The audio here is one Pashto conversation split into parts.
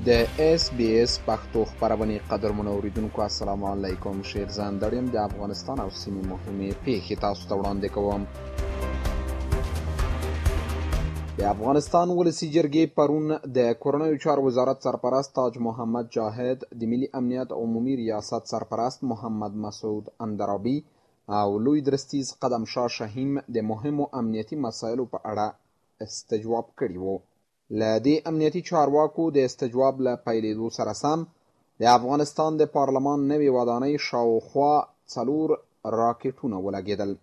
د SBS پښتو خبرونه قدرمنو اوریدونکو السلام علیکم. شیرزان دریم د افغانستان او سیمې مهمه پیښې تاسو ته وړاندې کوم. د افغانستان ولسی جرګې پرون د کورنیو چارو وزارت سرپرست تاج محمد جاهد، د ملي امنیت عمومي ریاست سرپرست محمد مسعود اندرابي او لوی درستیز قدم شاه شهیم د مهمو امنیتي مسایلو په اړه استجواب کړی وو. له دې امنیتي چارواکو د استجواب له پیلېدو سره سم د افغانستان د پارلمان نوې ودانۍ شاوخوا 4 راکټونه ولګېدل.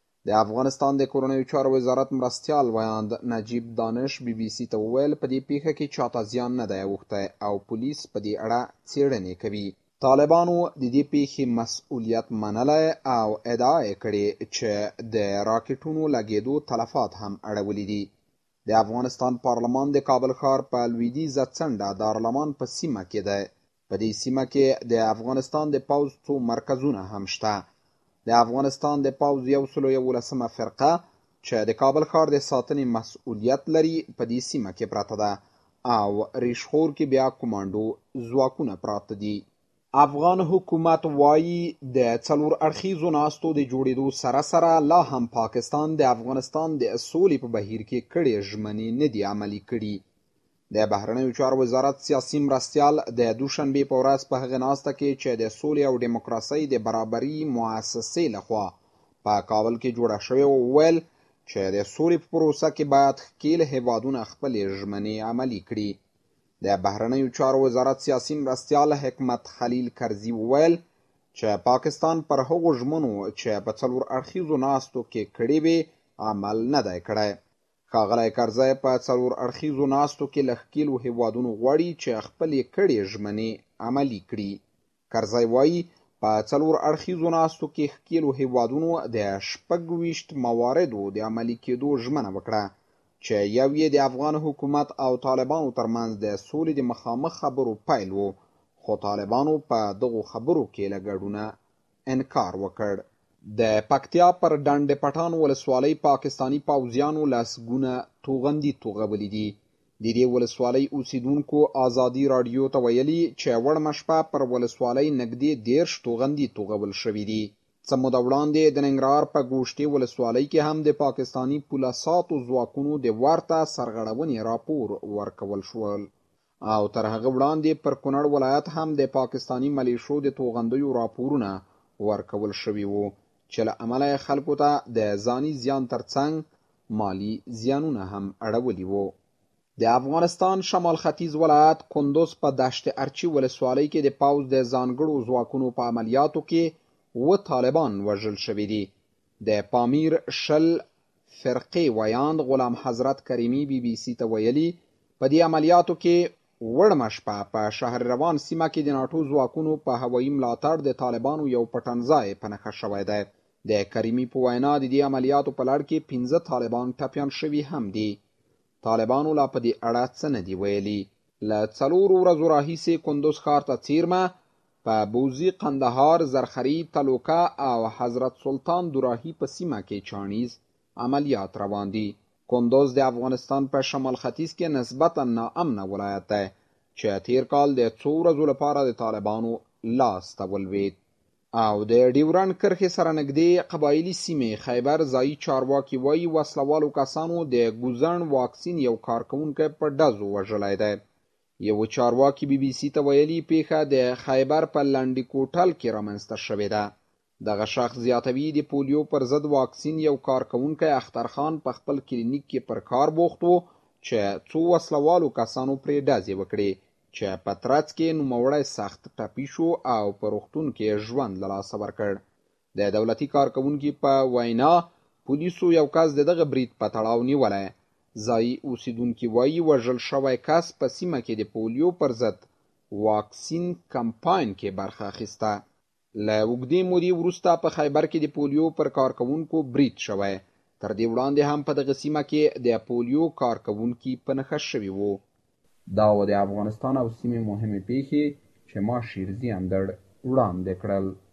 د افغانستان د کورنیو چارو وزارت مرستیال ویاند نجیب دانش BBC ته وویل په دې پیښه کې چاته زیان نه دی اوښتی او پولیس په دې اړه څېړنې کوي. طالبانو د دې پیښې مسؤلیت منلی او ادعا یې کړې چې د راکټونو لګېدو تلفات هم اړولي دي. د افغانستان پارلمان د کابل ښار په لویدیځه څنډه دارالمان په سیمه کې دی. په دې سیمه کې د افغانستان د پوځ څو مرکزونه هم شته. د افغانستان د پوځ 111 فرقه چې د کابل ښار د ساتنې مسؤلیت لري په دې سیمه کې پراته ده او ریشخور کې بیا کمانډو ځواکونه پراته دي. افغان حکومت وایي د 4 اړخیزو ناستو د جوړېدو سره سره لا هم پاکستان د افغانستان د سولې په بهیر کې کړې ژمنې نه دي عملي کړي. د بهرنیو چارو وزارت سیاسي مرستیال د دوشنبې په ورځ په هغه ناسته کې چې د سولې او ډیموکراسۍ د برابري مؤسسې لخوا په کابل کې جوړه شوې وویل چې د سولې په پروسه کې باید ښکېل هیوادونه خپلې ژمنې عملي کړي. د بهرنیو چارو وزارت سیاسي مرستیال حکمت خلیل کرزي وویل چې پاکستان پر هغو ژمنو چې په 4 اړخیزو ناستو کې کړې وې عمل نه دی کړی. ښاغلی کرزی په 4 اړخیزو ناستو کې له ښکېلو هیوادونو غواړي چې خپلې کړې ژمنې عملي کړي. کرزی وایي په 4 اړخیزو ناستو کې ښکېلو هیوادونو د 26 مواردو د عملي کېدو ژمنه وکړه چې یو یې د افغان حکومت او طالبانو ترمنځ د سولې د مخامخ خبرو پیل و، خو طالبانو په دغو خبرو کې له ګډونه انکار وکړ. د پکتیا پر ډنډ پټان ولسوالۍ پاکستاني پوځیانو لسګونه توغندي توغولي دي. د دې ولسوالۍ اوسیدونکو ازادي راډیو ته ویلي چې وړمه شپه پر ولسوالۍ نږدې 10 توغندي توغول شوي دي. څه موده وړاندې د ننګرهار په ګوشتې ولسوالۍ کې هم د پاکستاني پوله ساتو ځواکونو د ورته سرغړونې راپور ورکول شول او تر هغه وړاندې پر کونړ ولایت هم د پاکستاني ملیشو د توغندیو راپورونه ورکول شوي وو چې له امله یې خلکو ته د ځاني زیان ترڅنګ مالی زیانونه هم اړولي وو. د افغانستان شمال ختیځ ولایت کندوز په دشت ارچي ولسوالۍ کې د پوځ د ځانګړو ځواکونو په عملیاتو کې 7 طالبان وژل شوي دي. د پامیر شل فرقې ویاند غلام حضرت کریمي BBC ته ویلي په دې عملیاتو کې وړمه شپه په شهر روان سیمه کې د ناټو ځواکونو په هوایي ملاتړ د طالبانو یو پټنځای په نښه شوی دی. د کریمي په وینا د دې عملیاتو په لړ کې 15 طالبان ټپیان شوي هم دي. طالبانو لا په دې اړه څه نه دي ویلي. له 4 ورځو راهیسې کندوز ښار ته څیرمه په بوزي، قندهار، زرخري، تلوکه او حضرت سلطان دوراهي په سیمه کې چاڼیز عملیات روان دي. کندوز د افغانستان په شمال ختیځ کې نسبتا ناامنه ولایت دی چې تیر کال د 2 ورځو لپاره د طالبانو لاس ته ولوېد او د ډیورنډ کرښې سره نږدې قبایلي سیمې خیبر ځایي چارواکي وایي وسلوالو کسانو د ګوزڼ واکسین یو کارکوونکی په ډزو وژلی دی. یو چارواکي BBC ته ویلي پیښه د خیبر په لنډي کوټل کې رامنځته شوې ده. دغه شخص زیاتوي د پولیو پر ضد واکسین یو کارکوونکی اخترخان په خپل کلینیک کې پر کار بوخت و چې 2 وسلوالو کسانو پرې ډزې وکړې چې په ترڅ کې نوموړی سخت ټپي شو او په روغتون کې ژوند له لاسه ورکړ. د دولتي کارکوونکي په وینا پولیسو یو کس د دغه برید په تړاو نیولی. ځایي اوسیدونکي وایي وژل شوی کس په سیمه کې د پولیو پر ضد واکسین کمپاین کې برخه اخیسته. له اوږدې مودې وروسته په خیبر کې د پولیو پر کارکوونکو برید شوی. تر دې وړاندې هم په دغه سیمه کې د پولیو کارکوونکي په نښه شوي وو. دا و د افغانستان او سیمې مهمې پیښې چې ما شیرزي اندړ وړاندې کړل.